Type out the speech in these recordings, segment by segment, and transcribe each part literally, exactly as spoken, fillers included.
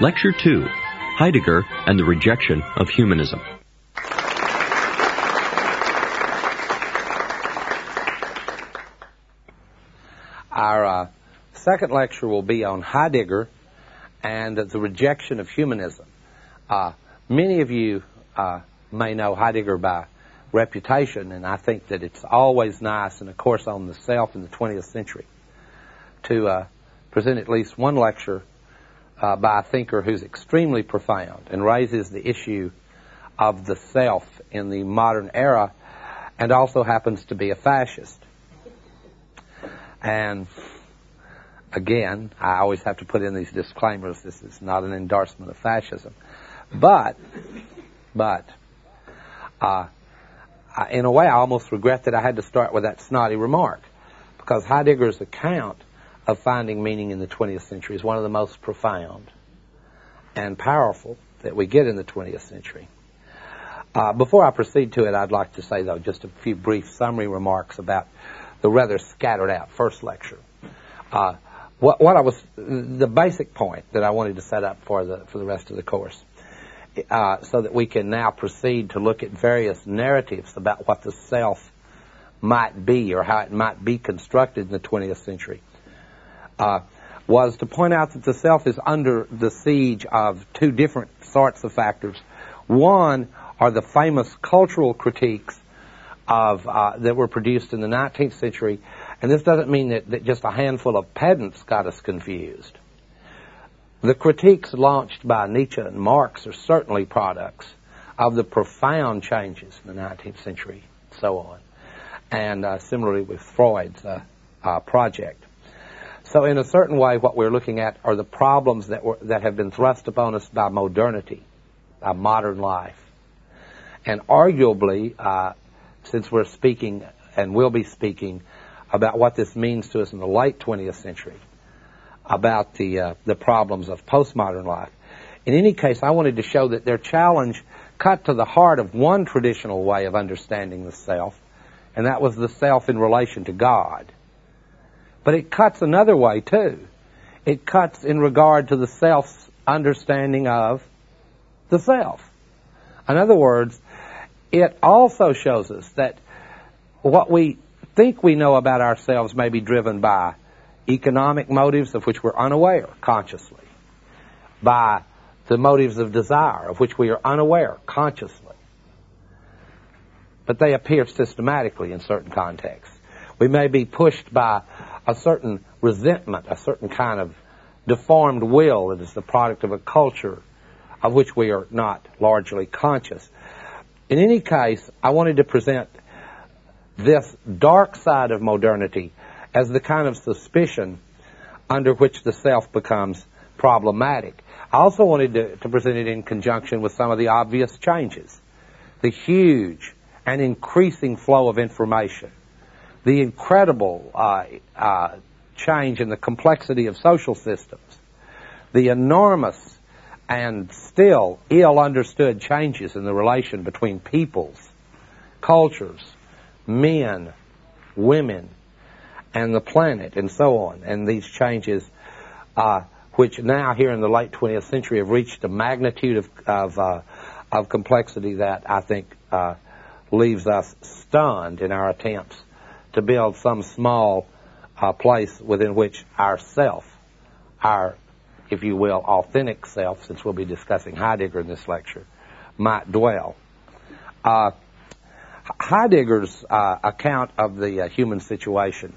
Lecture two, Heidegger and the Rejection of Humanism. Our uh, second lecture will be on Heidegger and the rejection of humanism. Uh, many of you uh, may know Heidegger by reputation, and I think that it's always nice in a course on the self in the twentieth century to uh, present at least one lecture uh, by a thinker who's extremely profound and raises the issue of the self in the modern era, and also happens to be a fascist. And again, I always have to put in these disclaimers. This is not an endorsement of fascism. But, but, uh, I, in a way, I almost regret that I had to start with that snotty remark, because Heidegger's account of finding meaning in the twentieth century is one of the most profound and powerful that we get in the twentieth century. Uh, before I proceed to it, I'd like to say, though, just a few brief summary remarks about the rather scattered out first lecture. Uh, what, what I was, the basic point that I wanted to set up for the for the rest of the course, uh, so that we can now proceed to look at various narratives about what the self might be or how it might be constructed in the twentieth century, uh, was to point out that the self is under the siege of two different sorts of factors. One are the famous cultural critiques of uh, that were produced in the nineteenth century, and this doesn't mean that, that just a handful of pedants got us confused. The critiques launched by Nietzsche and Marx are certainly products of the profound changes in the nineteenth century, and so on, and uh, similarly with Freud's uh, uh, project. So in a certain way, what we're looking at are the problems that were, that have been thrust upon us by modernity, by modern life, and arguably, uh, since we're speaking and will be speaking about what this means to us in the late twentieth century, about the uh, the problems of postmodern life. In any case, I wanted to show that their challenge cut to the heart of one traditional way of understanding the self, and that was the self in relation to God. But it cuts another way, too. It cuts in regard to the self's understanding of the self. In other words, it also shows us that what we think we know about ourselves may be driven by economic motives of which we're unaware consciously, by the motives of desire of which we are unaware consciously. But they appear systematically in certain contexts. We may be pushed by a certain resentment, a certain kind of deformed will that is the product of a culture of which we are not largely conscious. In any case, I wanted to present this dark side of modernity as the kind of suspicion under which the self becomes problematic. I also wanted to, to present it in conjunction with some of the obvious changes, the huge and increasing flow of information, the incredible uh, uh, change in the complexity of social systems, the enormous and still ill-understood changes in the relation between peoples, cultures, men, women, and the planet, and so on. And these changes, uh, which now here in the late twentieth century have reached a magnitude of of, uh, of complexity that I think uh, leaves us stunned in our attempts to build some small uh, place within which our self, our, if you will, authentic self, since we'll be discussing Heidegger in this lecture, might dwell. Uh, Heidegger's uh, account of the uh, human situation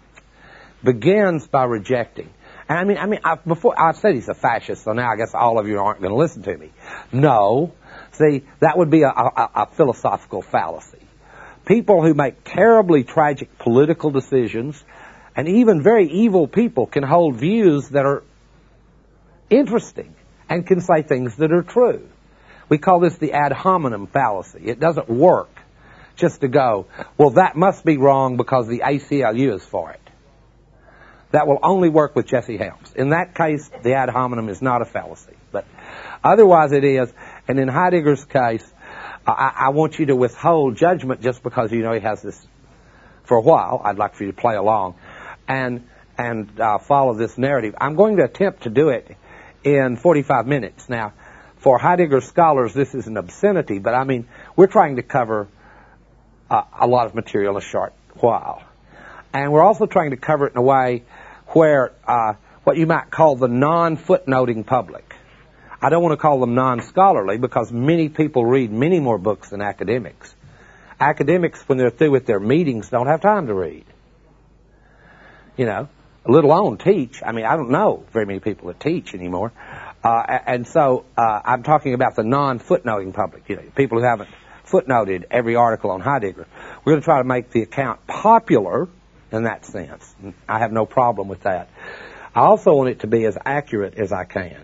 begins by rejecting. And I mean, I mean, I, before I said he's a fascist, so now I guess all of you aren't going to listen to me. No, see, that would be a, a, a philosophical fallacy. People who make terribly tragic political decisions, and even very evil people, can hold views that are interesting and can say things that are true. We call this the ad hominem fallacy. It doesn't work just to go, well, that must be wrong because the A C L U is for it. That will only work with Jesse Helms. In that case, the ad hominem is not a fallacy. But otherwise it is. And in Heidegger's case, I, I want you to withhold judgment just because you know he has this for a while. I'd like for you to play along and and uh, follow this narrative. I'm going to attempt to do it in forty-five minutes. Now, for Heidegger scholars, this is an obscenity, but I mean, we're trying to cover uh, a lot of material in a short while. And we're also trying to cover it in a way where uh, what you might call the non-footnoting public. I don't want to call them non-scholarly because many people read many more books than academics. Academics, when they're through with their meetings, don't have time to read. You know, let alone teach. I mean, I don't know very many people that teach anymore. Uh, and so uh, I'm talking about the non-footnoting public, you know, people who haven't footnoted every article on Heidegger. We're going to try to make the account popular in that sense. I have no problem with that. I also want it to be as accurate as I can.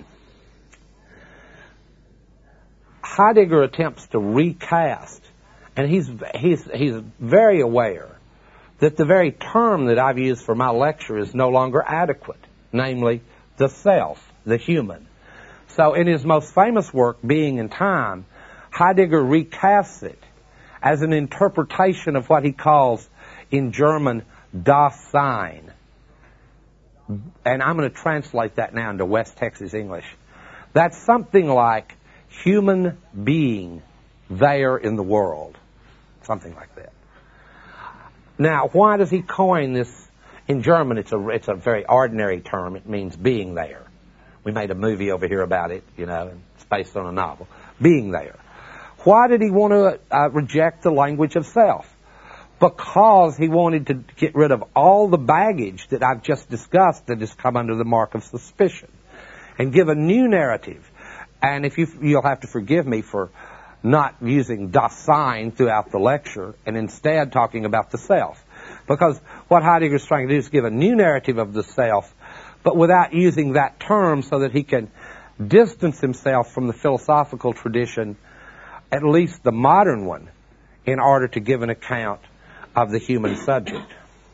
Heidegger attempts to recast, and he's, he's, he's very aware that the very term that I've used for my lecture is no longer adequate, namely the self, the human. So in his most famous work, Being and Time, Heidegger recasts it as an interpretation of what he calls in German Das Sein. And I'm going to translate that now into West Texas English. That's something like human being there in the world. Something like that. Now, why does he coin this? In German, it's a, it's a very ordinary term. It means being there. We made a movie over here about it, you know, and it's based on a novel. Being there. Why did he want to uh, reject the language of self? Because he wanted to get rid of all the baggage that I've just discussed that has come under the mark of suspicion and give a new narrative. And if you, you'll have to forgive me for not using Das Sein throughout the lecture and instead talking about the self. Because what Heidegger is trying to do is give a new narrative of the self, but without using that term so that he can distance himself from the philosophical tradition, at least the modern one, in order to give an account of the human subject.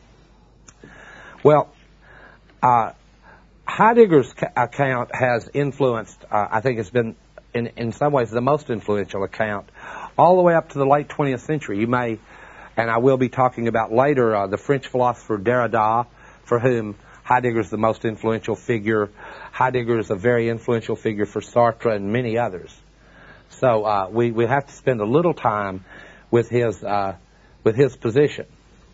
Well, uh, Heidegger's ca- account has influenced, uh, I think it's been in, in some ways the most influential account, all the way up to the late twentieth century. You may, and I will be talking about later, uh, the French philosopher Derrida, for whom Heidegger is the most influential figure. Heidegger is a very influential figure for Sartre and many others. So uh, we, we have to spend a little time with his, uh, with his position.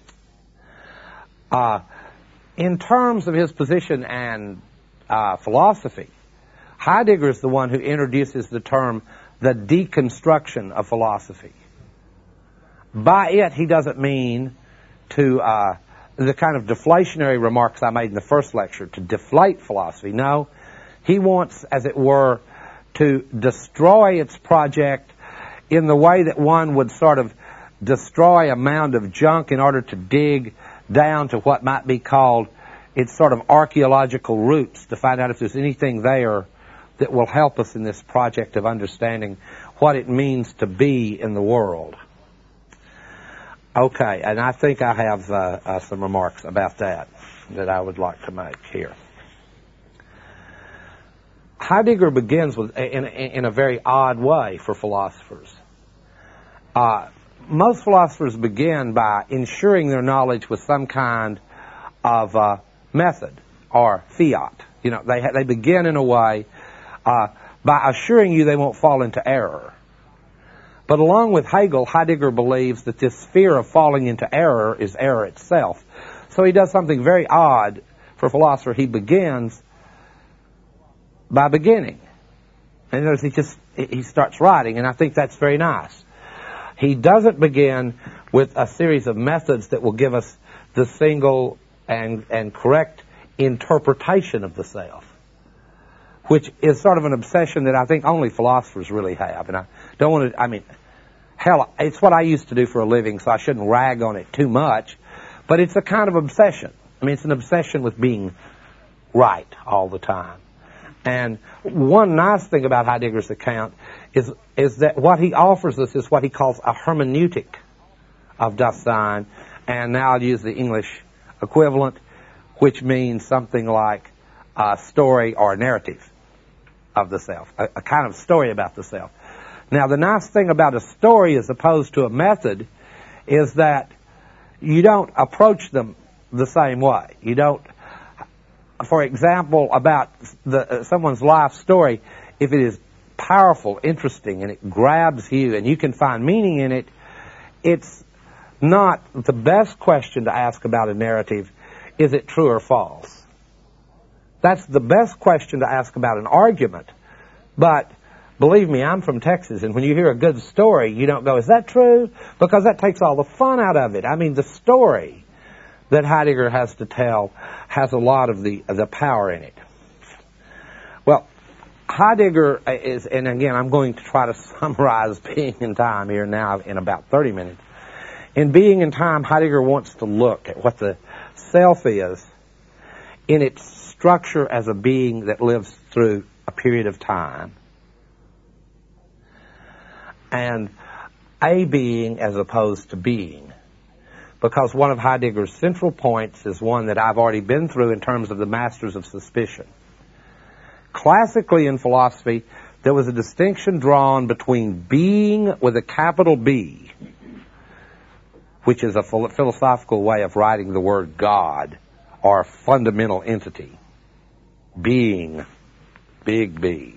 Uh, in terms of his position and uh, philosophy, Heidegger is the one who introduces the term the deconstruction of philosophy. By it, he doesn't mean to uh, the kind of deflationary remarks I made in the first lecture, to deflate philosophy. No, he wants, as it were, to destroy its project in the way that one would sort of destroy a mound of junk in order to dig down to what might be called its sort of archaeological roots to find out if there's anything there that will help us in this project of understanding what it means to be in the world. Okay, and I think I have uh, uh, some remarks about that that I would like to make here. Heidegger begins with in, in a very odd way for philosophers. Uh, most philosophers begin by ensuring their knowledge with some kind of uh, method or fiat. You know, they ha- they begin in a way uh, by assuring you they won't fall into error. But along with Hegel, Heidegger believes that this fear of falling into error is error itself. So he does something very odd for a philosopher. He begins by beginning. And notice he just he starts writing, and I think that's very nice. He doesn't begin with a series of methods that will give us the single and, and correct interpretation of the self, which is sort of an obsession that I think only philosophers really have. And I don't want to, I mean, hell, it's what I used to do for a living, so I shouldn't rag on it too much, but it's a kind of obsession. I mean, it's an obsession with being right all the time. And one nice thing about Heidegger's account is is that what he offers us is what he calls a hermeneutic of Das Sein, and now I'll use the English equivalent, which means something like a story or a narrative of the self, a, a kind of story about the self. Now, the nice thing about a story as opposed to a method is that you don't approach them the same way. You don't for example, about the, uh, someone's life story, if it is powerful, interesting, and it grabs you, and you can find meaning in it, it's not the best question to ask about a narrative, is it true or false? That's the best question to ask about an argument. But believe me, I'm from Texas, and when you hear a good story, you don't go, is that true? Because that takes all the fun out of it. I mean, the story that Heidegger has to tell has a lot of the, of the power in it. Well, Heidegger is, and again, I'm going to try to summarize Being and Time here now in about thirty minutes. In Being and Time, Heidegger wants to look at what the self is in its structure as a being that lives through a period of time, and a being as opposed to being. Because one of Heidegger's central points is one that I've already been through in terms of the masters of suspicion. Classically in philosophy, there was a distinction drawn between being with a capital B, which is a philosophical way of writing the word God, or fundamental entity. Being, big B.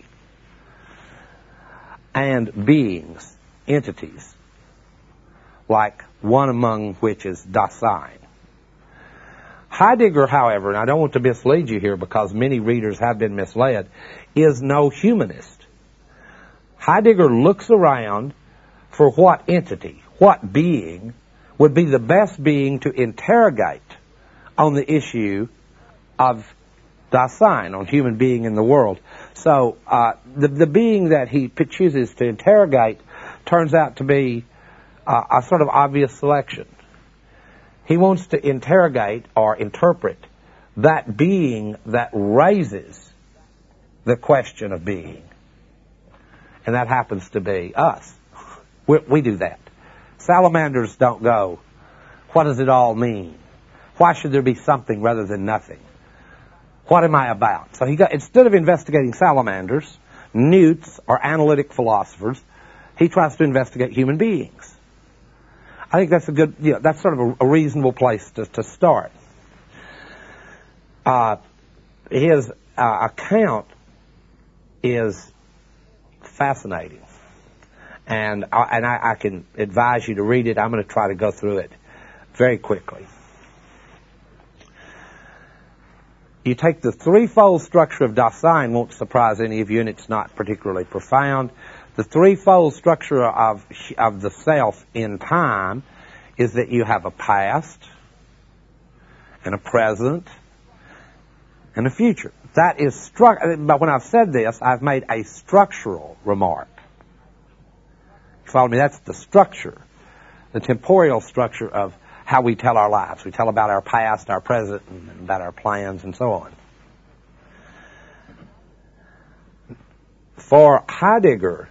And beings, entities, like one among which is Dasein. Heidegger, however, and I don't want to mislead you here because many readers have been misled, is no humanist. Heidegger looks around for what entity, what being would be the best being to interrogate on the issue of Dasein, on human being in the world. So uh, the, the being that he chooses to interrogate turns out to be uh, a sort of obvious selection. He wants to interrogate or interpret that being that raises the question of being. And that happens to be us. We, we do that. Salamanders don't go, what does it all mean? Why should there be something rather than nothing? What am I about? So he got, instead of investigating salamanders, newts, or analytic philosophers, he tries to investigate human beings. I think that's a good, you know, that's sort of a, a reasonable place to, to start. Uh, his uh, account is fascinating. And, I, and I, I can advise you to read it. I'm going to try to go through it very quickly. You take the threefold structure of Dasein, won't surprise any of you, and it's not particularly profound. The threefold structure of, of the self in time is that you have a past, and a present, and a future. That is stru- but when I've said this, I've made a structural remark. You follow me? That's the structure, the temporal structure of how we tell our lives. We tell about our past, our present, and about our plans, and so on. For Heidegger,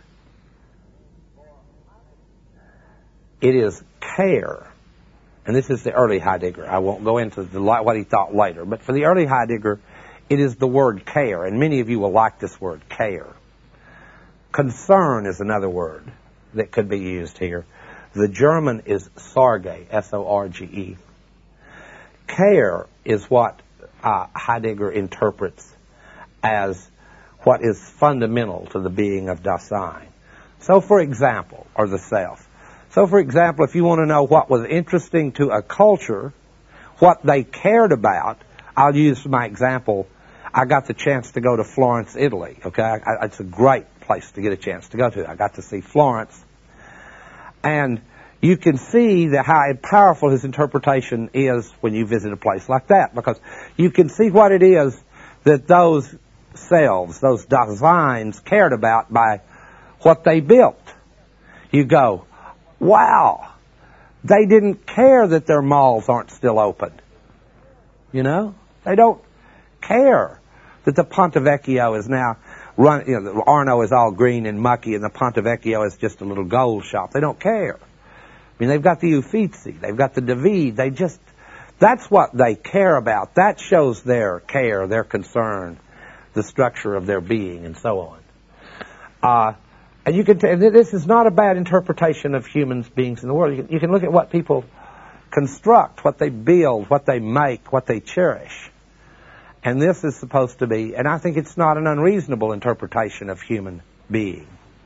it is care, and this is the early Heidegger. I won't go into the, what he thought later, but for the early Heidegger, it is the word care, and many of you will like this word, care. Concern is another word that could be used here. The German is Sorge, S O R G E. Care is what uh, Heidegger interprets as what is fundamental to the being of Dasein. So, for example, or the self. So, for example, if you want to know what was interesting to a culture, what they cared about, I'll use my example. I got the chance to go to Florence, Italy. Okay, I, it's a great place to get a chance to go to. I got to see Florence. And you can see the, how powerful his interpretation is when you visit a place like that, because you can see what it is that those selves, those Daseins, cared about by what they built. You go, wow, they didn't care that their malls aren't still open. You know? They don't care that the Ponte Vecchio is now run, you know, the Arno is all green and mucky and the Ponte Vecchio is just a little gold shop. They don't care. I mean, they've got the Uffizi, they've got the David, they just, that's what they care about. That shows their care, their concern, the structure of their being, and so on. Uh, and you can, t- this is not a bad interpretation of human beings in the world. You can, you can look at what people construct, what they build, what they make, what they cherish. And this is supposed to be, and I think it's not an unreasonable interpretation of human being.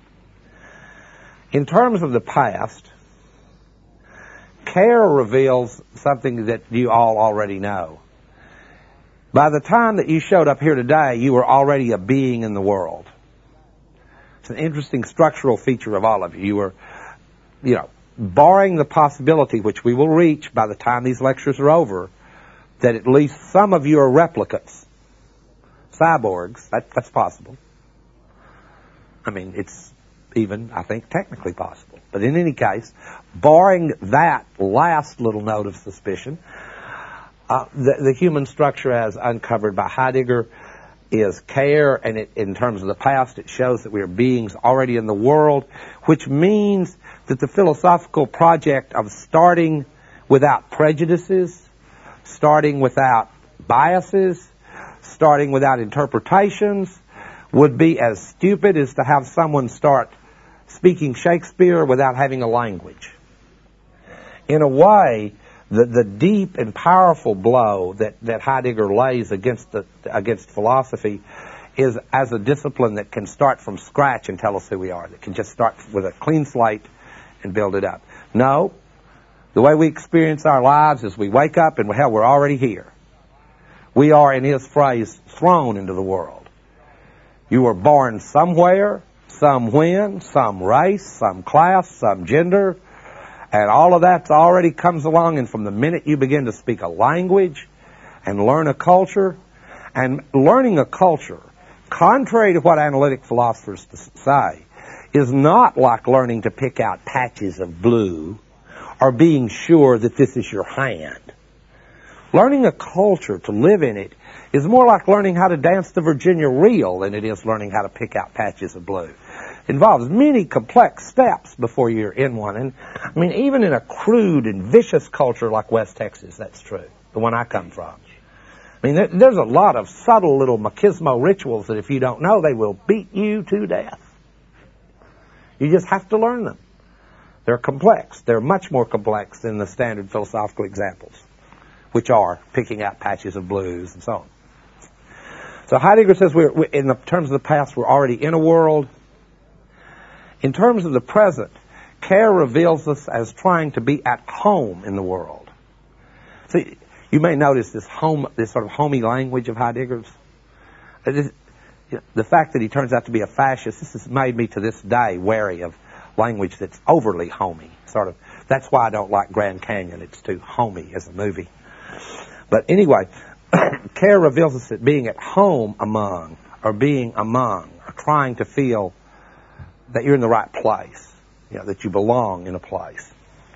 In terms of the past, care reveals something that you all already know. By the time that you showed up here today, you were already a being in the world. It's an interesting structural feature of all of you. You were, you know, barring the possibility, which we will reach by the time these lectures are over, that at least some of you are replicants, cyborgs. That, that's possible. I mean, it's even, I think, technically possible. But in any case, barring that last little note of suspicion, uh, the, the human structure as uncovered by Heidegger is care, and it, in terms of the past, it shows that we are beings already in the world, which means that the philosophical project of starting without prejudices, starting without biases, starting without interpretations, would be as stupid as to have someone start speaking Shakespeare without having a language. In a way, the, the deep and powerful blow that, that Heidegger lays against, the, against philosophy is as a discipline that can start from scratch and tell us who we are, that can just start with a clean slate and build it up. No, the way we experience our lives is we wake up and, hell, we're already here. We are, in his phrase, thrown into the world. You were born somewhere, some when, some race, some class, some gender, and all of that already comes along, and from the minute you begin to speak a language and learn a culture, and learning a culture, contrary to what analytic philosophers say, is not like learning to pick out patches of blue or being sure that this is your hand. Learning a culture, to live in it, is more like learning how to dance the Virginia reel than it is learning how to pick out patches of blue. It involves many complex steps before you're in one. And I mean, even in a crude and vicious culture like West Texas, that's true, the one I come from. I mean, there, there's a lot of subtle little machismo rituals that if you don't know, they will beat you to death. You just have to learn them. They're complex. They're much more complex than the standard philosophical examples, which are picking out patches of blues and so on. So Heidegger says, we're, we, in the terms of the past, we're already in a world. In terms of the present, care reveals us as trying to be at home in the world. See, you may notice this home, this sort of homey language of Heidegger's. This, the fact that he turns out to be a fascist, this has made me to this day wary of language that's overly homey. Sort of. That's why I don't like Grand Canyon. It's too homey as a movie. But anyway, care reveals us that being at home among, or being among, or trying to feel that you're in the right place, you know, that you belong in a place.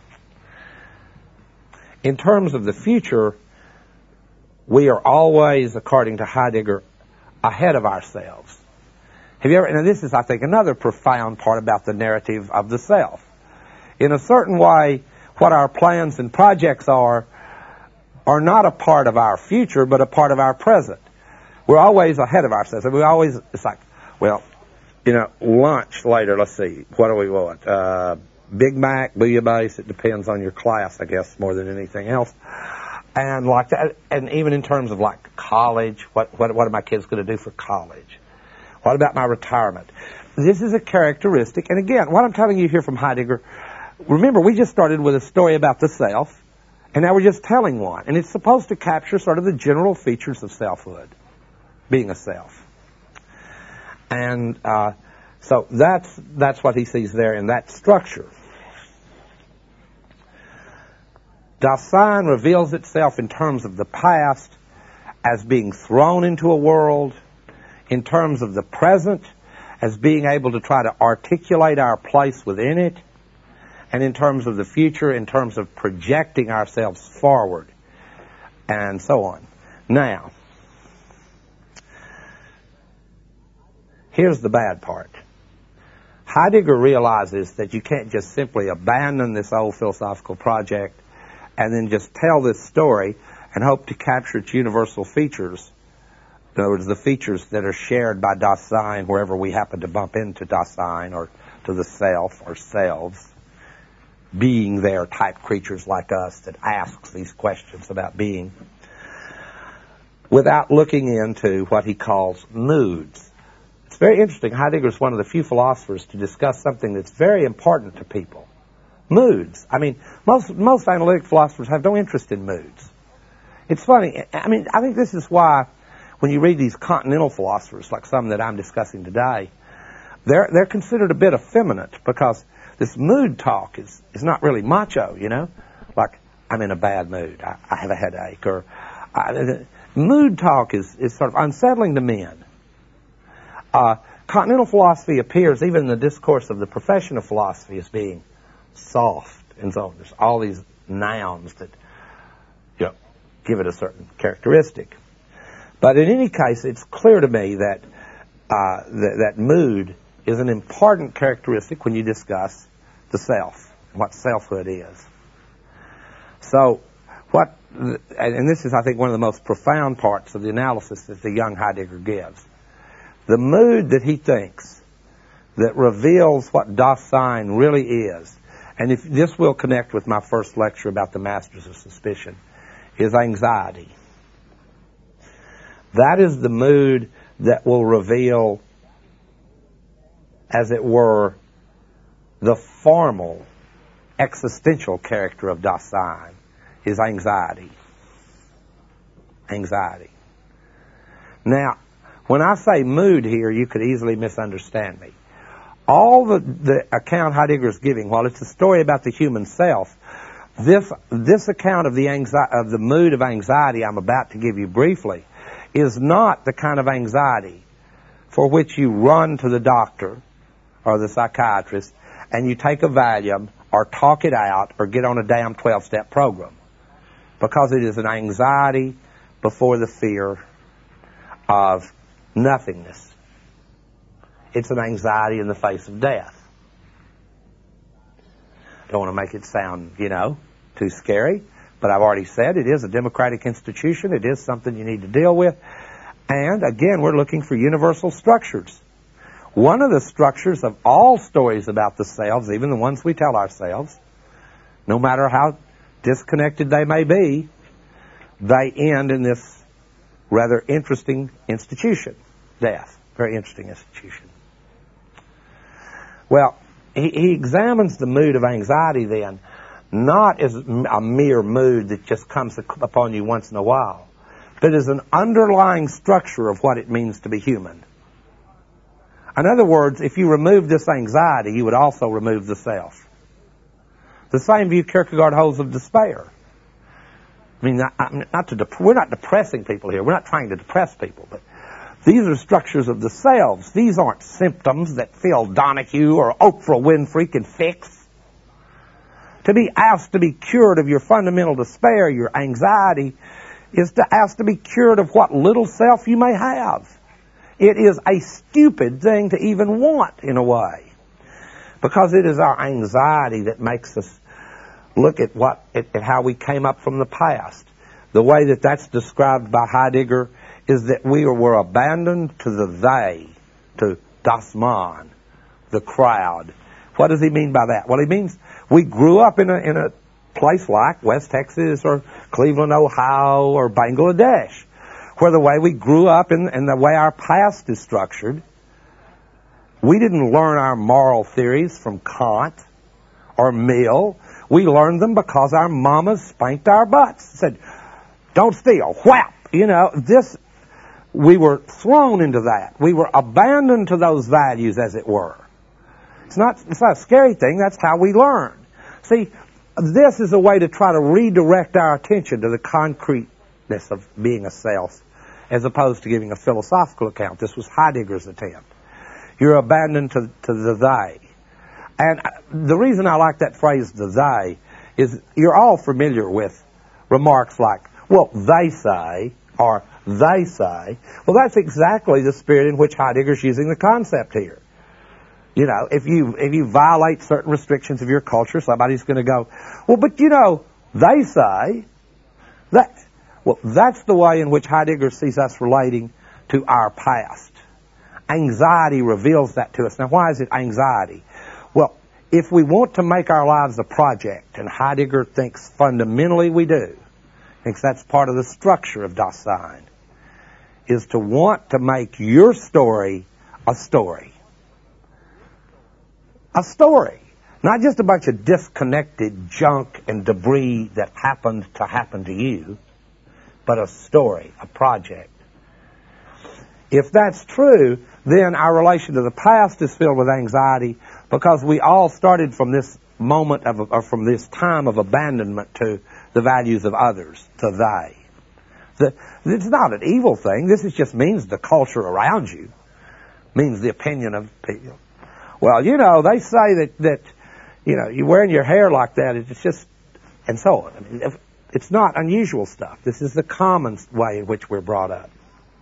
In terms of the future, we are always, according to Heidegger, ahead of ourselves. Have you ever, and this is, I think, another profound part about the narrative of the self. In a certain way, what our plans and projects are, are not a part of our future, but a part of our present. We're always ahead of ourselves. We always, it's like, well, you know, lunch later, let's see, what do we want? Uh, Big Mac, bouillabaisse, it depends on your class, I guess, more than anything else. And like that, and even in terms of like college, what, what, what are my kids going to do for college? What about my retirement? This is a characteristic, and again, what I'm telling you here from Heidegger, remember, we just started with a story about the self, and now we're just telling one. And it's supposed to capture sort of the general features of selfhood, being a self. And uh, so that's that's what he sees there in that structure. Dasein reveals itself in terms of the past as being thrown into a world, in terms of the present as being able to try to articulate our place within it, and in terms of the future, in terms of projecting ourselves forward, and so on. Now, here's the bad part. Heidegger realizes that you can't just simply abandon this old philosophical project and then just tell this story and hope to capture its universal features. In other words, the features that are shared by Dasein wherever we happen to bump into Dasein or to the self or selves, being there type creatures like us that asks these questions about being. without looking into what he calls moods. It's very interesting. Heidegger is one of the few philosophers to discuss something that's very important to people. Moods. I mean, most most analytic philosophers have no interest in moods. It's funny. I mean, I think this is why when you read these continental philosophers, like some that I'm discussing today, they're they're considered a bit effeminate because this mood talk is, is not really macho, you know? Like, I'm in a bad mood. I, I have a headache. Or I, mood talk is, is sort of unsettling to men. Uh, continental philosophy appears, even in the discourse of the profession of philosophy, as being soft and so on. There's all these nouns that, you know, give it a certain characteristic. But in any case, it's clear to me that uh, that, that mood is an important characteristic when you discuss the self, what selfhood is. So, what, and this is, I think, one of the most profound parts of the analysis that the young Heidegger gives. The mood that he thinks that reveals what Dasein really is, and if this will connect with my first lecture about the masters of suspicion, is anxiety. That is the mood that will reveal, as it were, the formal, existential character of Dasein, is anxiety. Anxiety. Now, when I say mood here, you could easily misunderstand me. All the, the account Heidegger is giving, while it's a story about the human self, this, this account of the, anxi- of the mood of anxiety I'm about to give you briefly is not the kind of anxiety for which you run to the doctor or the psychiatrist and you take a Valium or talk it out or get on a damn twelve-step program. Because it is an anxiety before the fear of nothingness. It's an anxiety in the face of death. I don't want to make it sound, you know, too scary, but I've already said it is a democratic institution. It is something you need to deal with. And again, we're looking for universal structures. One of the structures of all stories about the selves, even the ones we tell ourselves, no matter how disconnected they may be, they end in this rather interesting institution, death. Very interesting institution. Well, he, he examines the mood of anxiety then, not as a mere mood that just comes upon you once in a while, but as an underlying structure of what it means to be human. In other words, if you remove this anxiety, you would also remove the self. The same view Kierkegaard holds of despair. I mean, not, not to dep- we're not depressing people here. We're not trying to depress people, but these are structures of the selves. These aren't symptoms that Phil Donahue or Oprah Winfrey can fix. To be asked to be cured of your fundamental despair, your anxiety, is to ask to be cured of what little self you may have. It is a stupid thing to even want, in a way, because it is our anxiety that makes us look at what at, at how we came up from the past. The way that that's described by Heidegger is that we were abandoned to the they, to das Man, the crowd. What does he mean by that? Well, he means we grew up in a in a place like West Texas or Cleveland, Ohio, or Bangladesh, where the way we grew up and, and the way our past is structured, we didn't learn our moral theories from Kant or Mill. We learned them because our mamas spanked our butts. Said, don't steal, whap. You know, this, we were thrown into that. We were abandoned to those values, as it were. It's not, it's not a scary thing. That's how we learn. See, this is a way to try to redirect our attention to the concreteness of being a self, as opposed to giving a philosophical account. This was Heidegger's attempt. You're abandoned to, to the they. And the reason I like that phrase, the they, is you're all familiar with remarks like, well, they say, or they say. Well, that's exactly the spirit in which Heidegger's using the concept here. You know, if you if you violate certain restrictions of your culture, somebody's going to go, well, but you know, they say that. Well, that's the way in which Heidegger sees us relating to our past. Anxiety reveals that to us. Now, why is it anxiety? Well, if we want to make our lives a project, and Heidegger thinks fundamentally we do, thinks that's part of the structure of Dasein, is to want to make your story a story. A story. Not just a bunch of disconnected junk and debris that happened to happen to you, but a story, a project. If that's true, then our relation to the past is filled with anxiety because we all started from this moment of, or from this time of abandonment to the values of others, to they. The, it's not an evil thing. This is just means the culture around you, means the opinion of people. Well, you know, they say that, that you know, you wearing your hair like that, it's just, and so on. I mean, if, it's not unusual stuff. This is the common way in which we're brought up.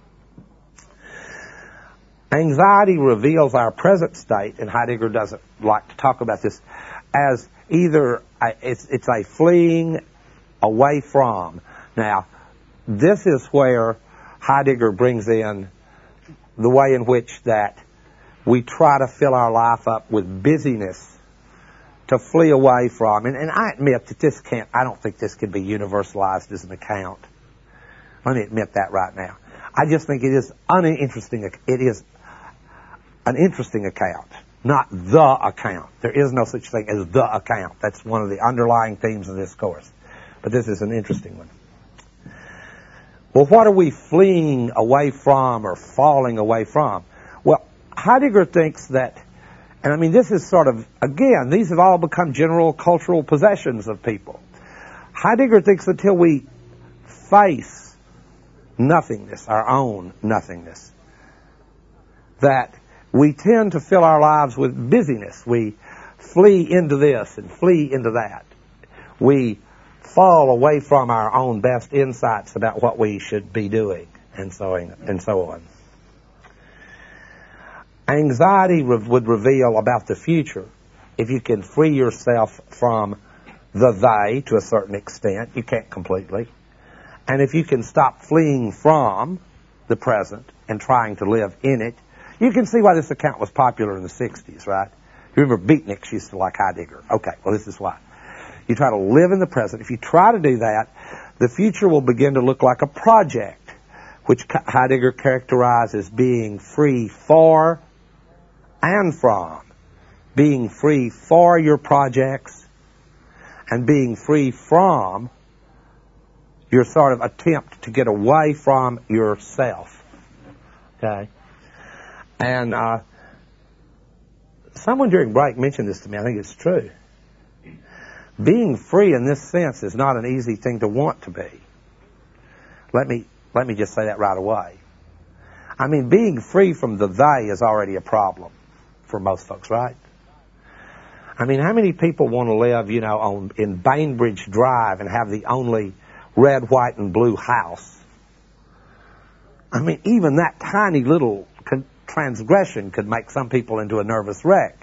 Anxiety reveals our present state, and Heidegger doesn't like to talk about this, as either a, it's, it's a fleeing away from. Now, this is where Heidegger brings in the way in which that we try to fill our life up with busyness to flee away from. And, and I admit that this can't, I don't think this can be universalized as an account. Let me admit that right now. I just think it is uninteresting. It is an interesting account, not the account. There is no such thing as the account. That's one of the underlying themes of this course. But this is an interesting one. Well, what are we fleeing away from or falling away from? Well, Heidegger thinks that, and I mean this is sort of, again, these have all become general cultural possessions of people. Heidegger thinks until we face nothingness, our own nothingness, that we tend to fill our lives with busyness. We flee into this and flee into that. We fall away from our own best insights about what we should be doing, and so on. And so on. Anxiety re- would reveal about the future. If you can free yourself from the they to a certain extent, you can't completely. And if you can stop fleeing from the present and trying to live in it, you can see why this account was popular in the sixties, right? You remember Beatniks used to like Heidegger. Okay, well this is why. You try to live in the present. If you try to do that, the future will begin to look like a project, which Heidegger characterized as being free for and from. Being free for your projects and being free from your sort of attempt to get away from yourself. Okay? And uh, someone during break mentioned this to me. I think it's true. Being free in this sense is not an easy thing to want to be. Let me let me just say that right away. I mean, being free from the they is already a problem for most folks, right? I mean, how many people want to live, you know, on in Bainbridge Drive and have the only red, white, and blue house? I mean, even that tiny little con- transgression could make some people into a nervous wreck.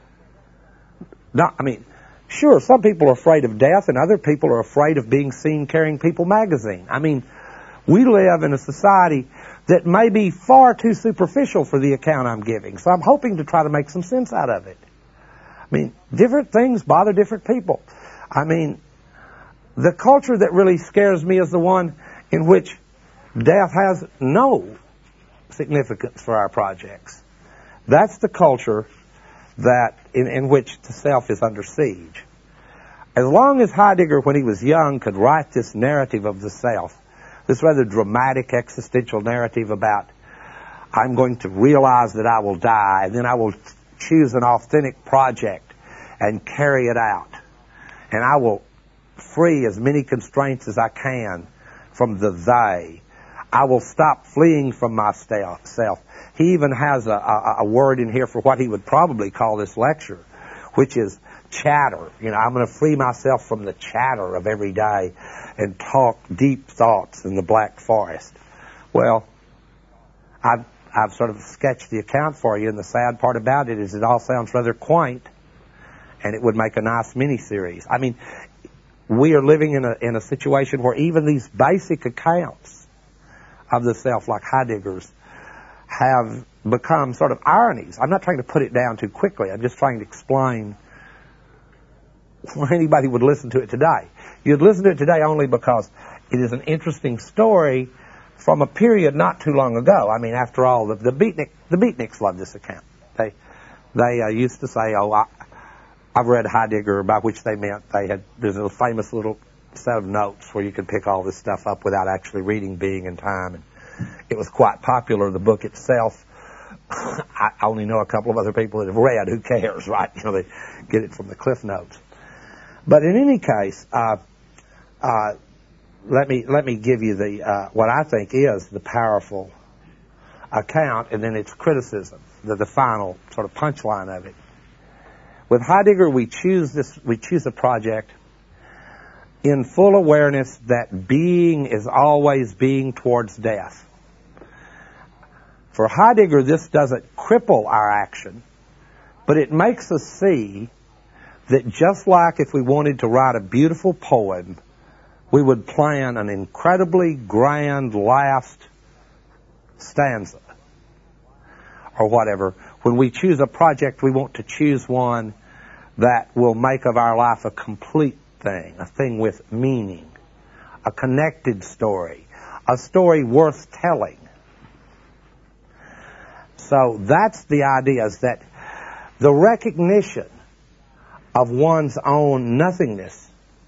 Not, I mean, sure, some people are afraid of death and other people are afraid of being seen carrying People magazine. I mean, we live in a society that may be far too superficial for the account I'm giving, so I'm hoping to try to make some sense out of it. I mean, different things bother different people. I mean, the culture that really scares me is the one in which death has no significance for our projects. That's the culture that in, in which the self is under siege. As long as Heidegger, when he was young, could write this narrative of the self, this rather dramatic existential narrative about I'm going to realize that I will die, and then I will choose an authentic project and carry it out, and I will free as many constraints as I can from the they. I will stop fleeing from myself. He even has a, a, a word in here for what he would probably call this lecture, which is chatter. You know, I'm going to free myself from the chatter of every day and talk deep thoughts in the Black Forest. Well, I've, I've sort of sketched the account for you, and the sad part about it is it all sounds rather quaint, and it would make a nice mini-series. I mean, we are living in a, in a situation where even these basic accounts of the self, like Heidegger's, have become sort of ironies. I'm not trying to put it down too quickly. I'm just trying to explain where anybody would listen to it today. You'd listen to it today only because it is an interesting story from a period not too long ago. I mean, after all, the, the, beatnik, the beatniks loved this account. They, they uh, used to say, oh, I, I've read Heidegger, by which they meant they had, there's a famous little set of notes where you could pick all this stuff up without actually reading Being and Time. And it was quite popular, the book itself. I only know a couple of other people that have read. Who cares, right? You know, they get it from the Cliff Notes. But in any case, uh, uh, let me let me give you the uh, what I think is the powerful account, and then its criticism, the, the final sort of punchline of it. With Heidegger, we choose this. We choose a project in full awareness that being is always being towards death. For Heidegger, this doesn't cripple our action, but it makes us see that just like if we wanted to write a beautiful poem, we would plan an incredibly grand last stanza or whatever. When we choose a project, we want to choose one that will make of our life a complete thing, a thing with meaning, a connected story, a story worth telling. So that's the idea, is that the recognition of one's own nothingness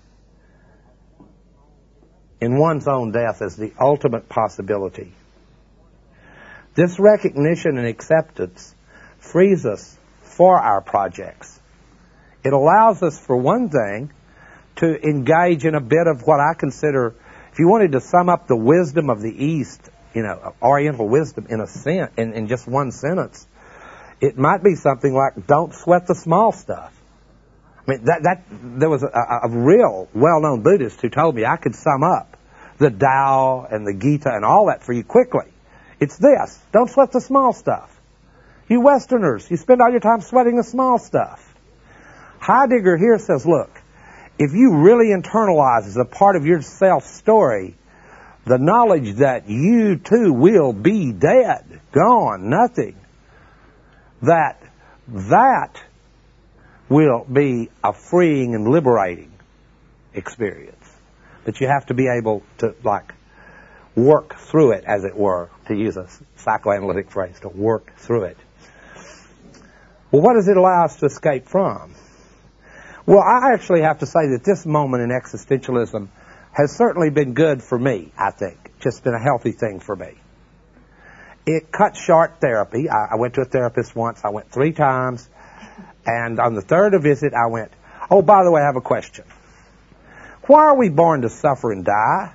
in one's own death is the ultimate possibility. This recognition and acceptance frees us for our projects. It allows us, for one thing, to engage in a bit of what I consider, if you wanted to sum up the wisdom of the East, you know, Oriental wisdom in a sen- in, in just one sentence, it might be something like, don't sweat the small stuff. I mean, that, that there was a, a, a real well-known Buddhist who told me I could sum up the Tao and the Gita and all that for you quickly. It's this: don't sweat the small stuff. You Westerners, you spend all your time sweating the small stuff. Heidegger here says, look, if you really internalize as a part of your self-story the knowledge that you too will be dead, gone, nothing, that that will be a freeing and liberating experience. But you have to be able to, like, work through it, as it were, to use a psychoanalytic phrase, to work through it. Well, what does it allow us to escape from? Well, I actually have to say that this moment in existentialism has certainly been good for me, I think. Just been a healthy thing for me. It cut short therapy. I, I went to a therapist once. I went three times. And on the third visit, I went, oh, by the way, I have a question. Why are we born to suffer and die?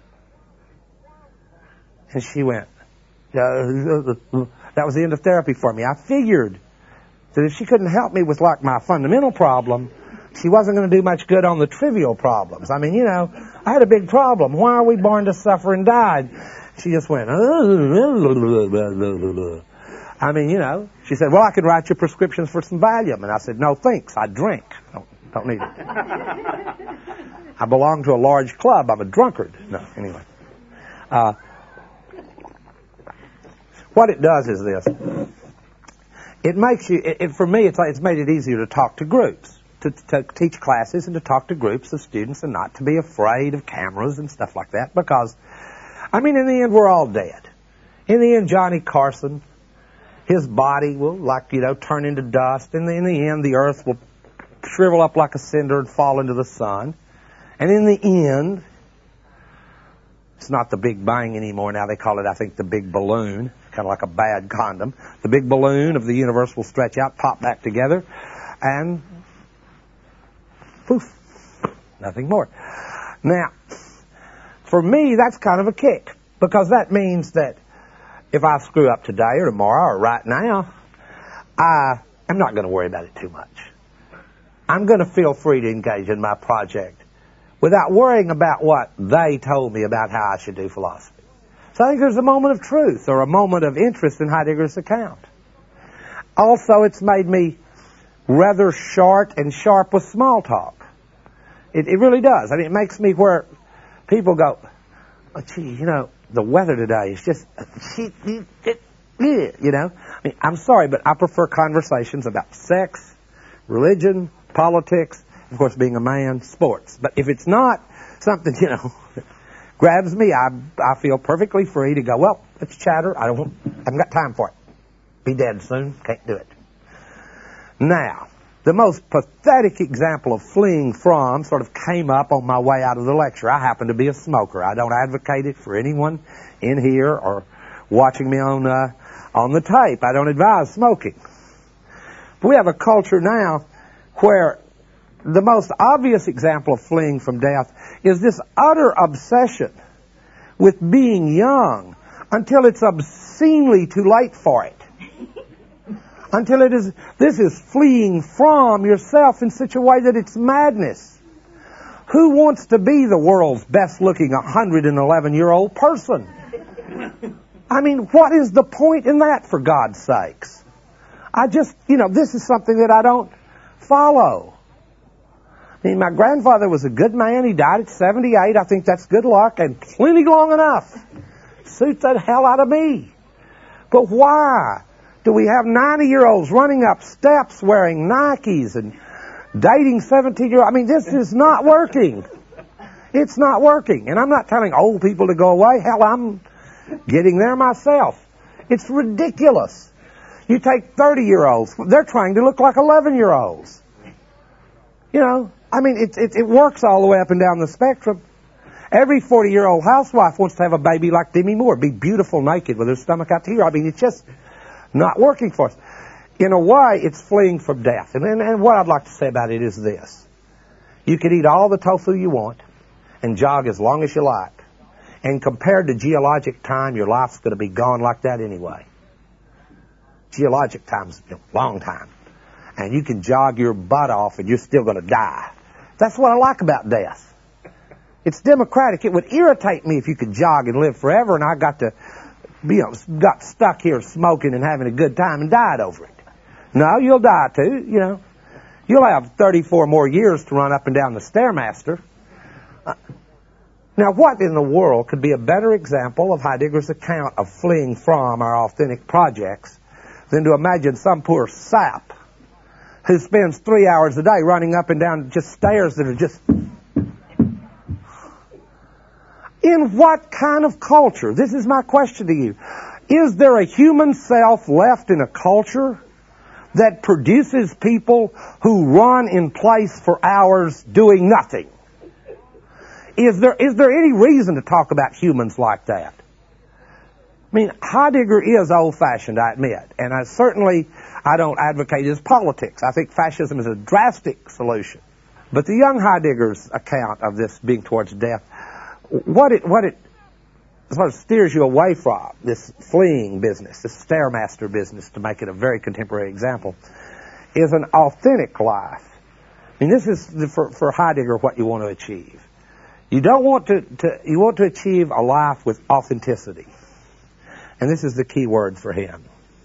And she went, uh, that was the end of therapy for me. I figured that if she couldn't help me with, like, my fundamental problem, she wasn't going to do much good on the trivial problems. I mean, you know, I had a big problem. Why are we born to suffer and die? She just went, I mean, you know, she said, well, I could write you prescriptions for some Valium. And I said, no, thanks. I drink. Don't, don't need it. I belong to a large club. I'm a drunkard. No, anyway. Uh, what it does is this. It makes you, it, it, for me, it's, like, it's made it easier to talk to groups. To, to teach classes and to talk to groups of students and not to be afraid of cameras and stuff like that, because, I mean, in the end, we're all dead. In the end, Johnny Carson, his body will, like, you know, turn into dust. And in the end, the earth will shrivel up like a cinder and fall into the sun. And in the end, it's not the Big Bang anymore. Now they call it, I think, the big balloon, kind of like a bad condom. The big balloon of the universe will stretch out, pop back together, and poof, nothing more. Now, for me, that's kind of a kick, because that means that if I screw up today or tomorrow or right now, I am not going to worry about it too much. I'm going to feel free to engage in my project without worrying about what they told me about how I should do philosophy. So I think there's a moment of truth or a moment of interest in Heidegger's account. Also, it's made me rather short and sharp with small talk. It, it really does. I mean, it makes me where people go, oh, gee, you know, the weather today is just, you know. I mean, I'm sorry, but I prefer conversations about sex, religion, politics, of course, being a man, sports. But if it's not something, you know, grabs me, I I feel perfectly free to go, well, let's chatter. I don't, I haven't got time for it. Be dead soon. Can't do it. Now, the most pathetic example of fleeing from sort of came up on my way out of the lecture. I happen to be a smoker. I don't advocate it for anyone in here or watching me on uh, on the tape. I don't advise smoking. But we have a culture now where the most obvious example of fleeing from death is this utter obsession with being young until it's obscenely too late for it. Until it is, this is fleeing from yourself in such a way that it's madness. Who wants to be the world's best looking one hundred eleven year old person? I mean, what is the point in that, for God's sakes? I just, you know, this is something that I don't follow. I mean, my grandfather was a good man. He died at seventy-eight. I think that's good luck and plenty long enough. Suits the hell out of me. But why do we have ninety-year-olds running up steps wearing Nikes and dating seventeen-year-olds? I mean, this is not working. It's not working. And I'm not telling old people to go away. Hell, I'm getting there myself. It's ridiculous. You take thirty-year-olds. They're trying to look like eleven-year-olds. You know, I mean, it, it, it works all the way up and down the spectrum. Every forty-year-old housewife wants to have a baby like Demi Moore, be beautiful naked with her stomach out to here. I mean, it's just not working for us. In a way, it's fleeing from death. And, and, and what I'd like to say about it is this. You could eat all the tofu you want and jog as long as you like. And compared to geologic time, your life's going to be gone like that anyway. Geologic time's a long time. And you can jog your butt off and you're still going to die. That's what I like about death. It's democratic. It would irritate me if you could jog and live forever and I got to, you know, got stuck here smoking and having a good time and died over it. No, you'll die too, you know. You'll have thirty-four more years to run up and down the Stairmaster. Uh, now, what in the world could be a better example of Heidegger's account of fleeing from our authentic projects than to imagine some poor sap who spends three hours a day running up and down just stairs that are just... In what kind of culture? This is my question to you. Is there a human self left in a culture that produces people who run in place for hours doing nothing? Is there is there any reason to talk about humans like that? I mean, Heidegger is old-fashioned, I admit, and I certainly I don't advocate his politics. I think fascism is a drastic solution. But the young Heidegger's account of this being towards death, what it what it sort of steers you away from, this fleeing business, this Stairmaster business, to make it a very contemporary example, is an authentic life. I mean, this is the, for, for Heidegger what you want to achieve. You don't want to, to you want to achieve a life with authenticity. And this is the key word for him.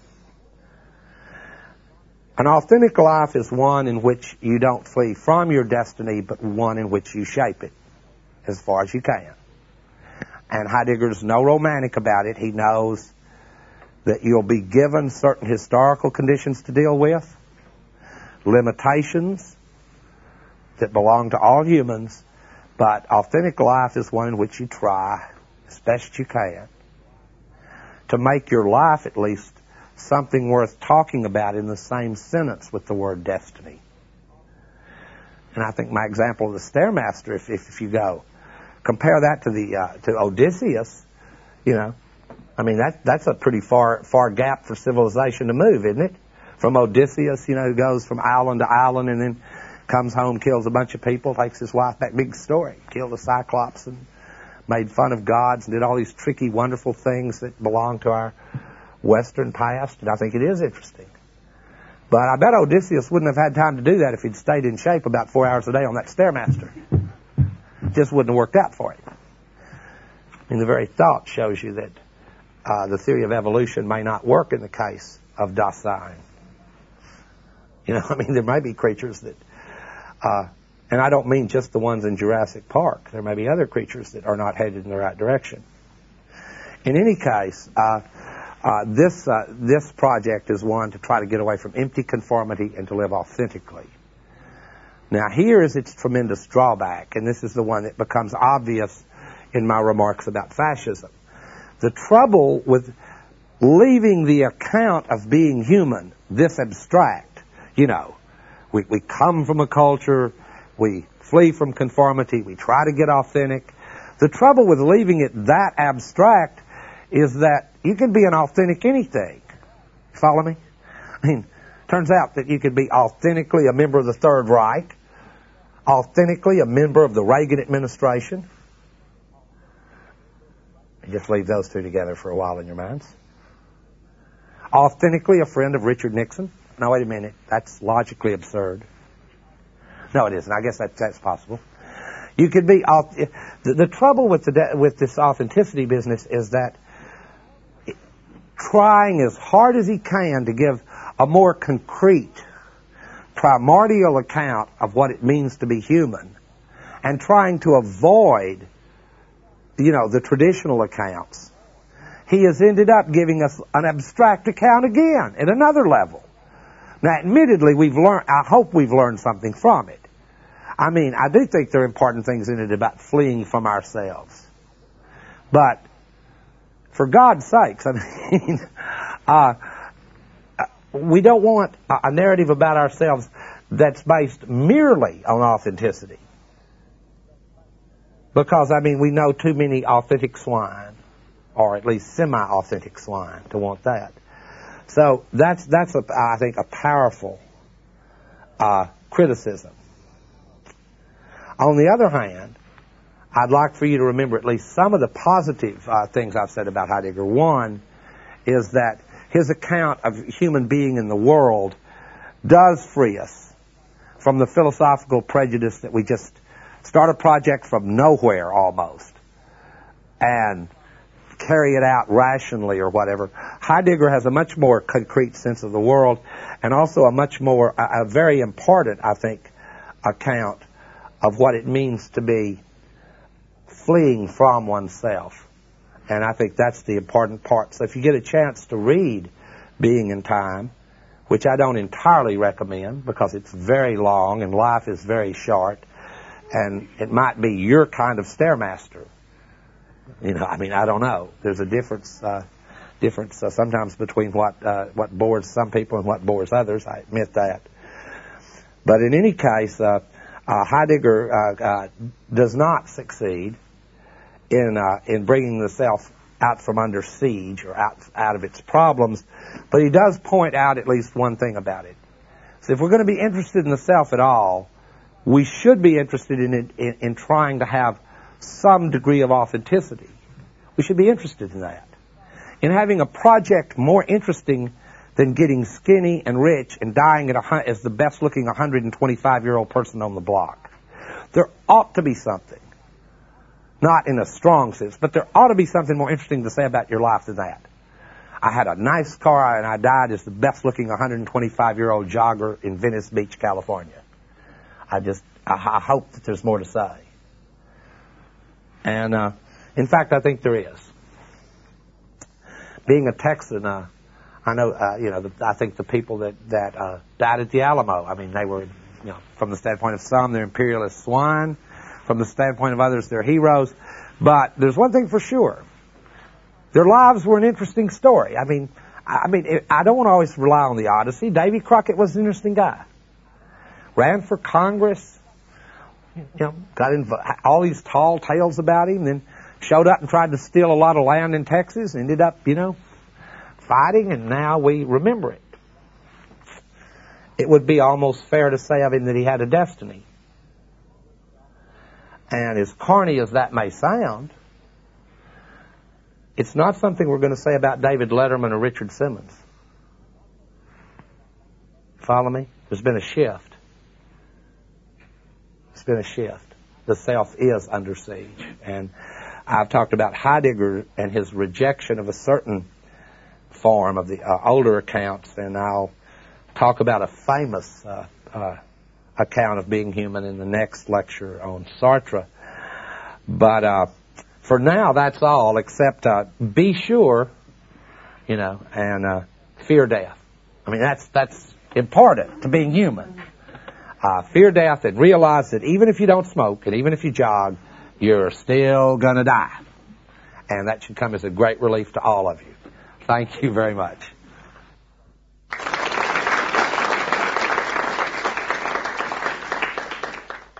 An authentic life is one in which you don't flee from your destiny, but one in which you shape it as far as you can. And Heidegger's no romantic about it. He knows that you'll be given certain historical conditions to deal with, limitations that belong to all humans, but authentic life is one in which you try, as best you can, to make your life at least something worth talking about in the same sentence with the word destiny. And I think my example of the Stairmaster, if, if, if you go, compare that to the uh, to Odysseus, you know, I mean, that that's a pretty far far gap for civilization to move, isn't it? From Odysseus, you know, who goes from island to island and then comes home, kills a bunch of people, takes his wife back. Big story. Killed a Cyclops and made fun of gods and did all these tricky, wonderful things that belong to our Western past, and I think it is interesting. But I bet Odysseus wouldn't have had time to do that if he'd stayed in shape about four hours a day on that Stairmaster. It just wouldn't have worked out for him. I mean, the very thought shows you that uh, the theory of evolution may not work in the case of Dasein. You know, I mean, there may be creatures that, uh, and I don't mean just the ones in Jurassic Park. There may be other creatures that are not headed in the right direction. In any case, uh, uh, this uh, this project is one to try to get away from empty conformity and to live authentically. Now, here is its tremendous drawback, and this is the one that becomes obvious in my remarks about fascism. The trouble with leaving the account of being human this abstract, you know, we, we come from a culture, we flee from conformity, we try to get authentic. The trouble with leaving it that abstract is that you can be an authentic anything. Follow me? I mean, turns out that you could be authentically a member of the Third Reich, authentically a member of the Reagan administration. Just leave those two together for a while in your minds. Authentically a friend of Richard Nixon. No, wait a minute. That's logically absurd. No, it isn't. I guess that, that's possible. You could be... The, the trouble with, the, with this authenticity business is that trying as hard as he can to give a more concrete, primordial account of what it means to be human, and trying to avoid, you know, the traditional accounts, he has ended up giving us an abstract account again at another level. Now, admittedly, we've learned, I hope we've learned something from it. I mean, I do think there are important things in it about fleeing from ourselves. But, for God's sakes, I mean, uh, we don't want a narrative about ourselves that's based merely on authenticity. Because, I mean, we know too many authentic swine, or at least semi-authentic swine, to want that. So that's, that's a, I think, a powerful uh, criticism. On the other hand, I'd like for you to remember at least some of the positive uh, things I've said about Heidegger. One is that his account of human being in the world does free us from the philosophical prejudice that we just start a project from nowhere almost and carry it out rationally or whatever. Heidegger has a much more concrete sense of the world and also a much more, a, a very important, I think, account of what it means to be fleeing from oneself. And I think that's the important part. So if you get a chance to read Being in Time, which I don't entirely recommend because it's very long and life is very short, and it might be your kind of Stairmaster. You know, I mean, I don't know. There's a difference, uh, difference uh, sometimes between what uh, what bores some people and what bores others. I admit that. But in any case, uh, uh, Heidegger uh, uh, does not succeed in uh, in bringing the self out from under siege or out out of its problems, but he does point out at least one thing about it. So if we're going to be interested in the self at all, we should be interested in it in, in trying to have some degree of authenticity. We should be interested in that. In having a project more interesting than getting skinny and rich and dying at a, as the best-looking one hundred twenty-five-year-old person on the block. There ought to be something. Not in a strong sense, but there ought to be something more interesting to say about your life than that. I had a nice car and I died as the best-looking one hundred twenty-five-year-old jogger in Venice Beach, California. I just, I, I hope that there's more to say. And, uh, in fact, I think there is. Being a Texan, uh, I know, uh, you know, the, I think the people that, that, uh, died at the Alamo, I mean, they were, you know, from the standpoint of some, they're imperialist swine. From the standpoint of others, they're heroes. But there's one thing for sure. Their lives were an interesting story. I mean, I mean, I don't want to always rely on the Odyssey. Davy Crockett was an interesting guy. Ran for Congress. You know, got inv- all these tall tales about him, then showed up and tried to steal a lot of land in Texas, ended up, you know, fighting, and now we remember it. It would be almost fair to say of him that he had a destiny. And as corny as that may sound, it's not something we're going to say about David Letterman or Richard Simmons. Follow me? There's been a shift. It's been a shift. The self is under siege. And I've talked about Heidegger and his rejection of a certain form of the uh, older accounts, and I'll talk about a famous uh, uh, account of being human in the next lecture on Sartre. But uh, for now, that's all, except uh, be sure, you know, and uh, fear death. I mean, that's that's important to being human. Uh, fear death and realize that even if you don't smoke and even if you jog, You're still going to die. And that should come as a great relief to all of you. Thank you very much.